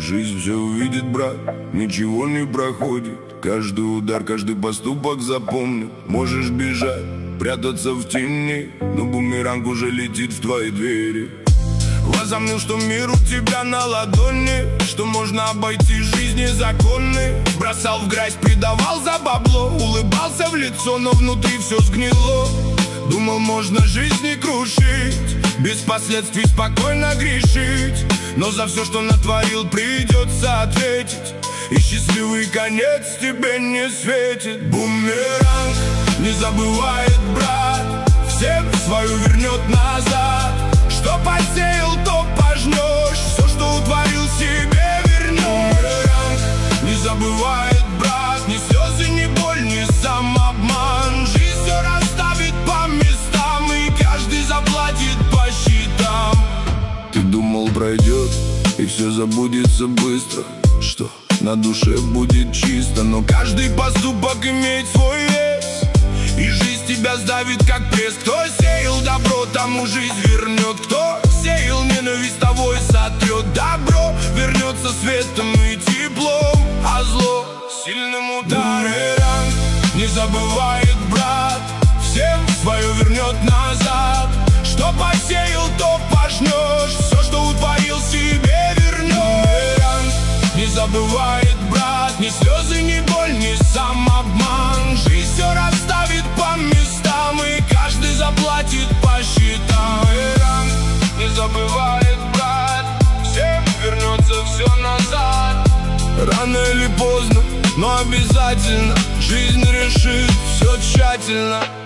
Жизнь все увидит, брат, ничего не проходит. Каждый удар, каждый поступок запомнит. Можешь бежать, прятаться в тени, но бумеранг уже летит в твои двери. Возомнил, что мир у тебя на ладони, что можно обойти жизни законы. Бросал в грязь, предавал за бабло, улыбался в лицо, но внутри все сгнило. Думал, можно жизнь не крушить, без последствий спокойно грешить. Но за все, что натворил, придется ответить, и счастливый конец тебе не светит. Бумеранг не забывает, брат, всем свою вернет назад. Что посеял, то пожнешь, все, что утворил, себе вернешь. Бумеранг не забывает, брат, ни слезы, ни боль, ни самообман. Жизнь все расставит по местам, и каждый заплатит по счетам. Ты думал, пройдет, и все забудется быстро, что на душе будет чисто. Но каждый поступок имеет свой вес, и жизнь тебя сдавит, как пресс. Кто сеял добро, тому жизнь вернет. Кто сеял ненависть, того и сотрет. Добро вернется светом и теплом, а зло сильным ударом. Бумеранг не забывает, брат, всем свое вернет назад. Что посеял, то пожнешь, все, что утворил, себе вернешь. Бумеранг не забывает, брат, ни слезы, ни боль, ни самообман. Жизнь все расставит по местам, и каждый заплатит по счетам. Бумеранг не забывает, брат, всем вернется все назад. Рано или поздно, но обязательно жизнь решит все тщательно.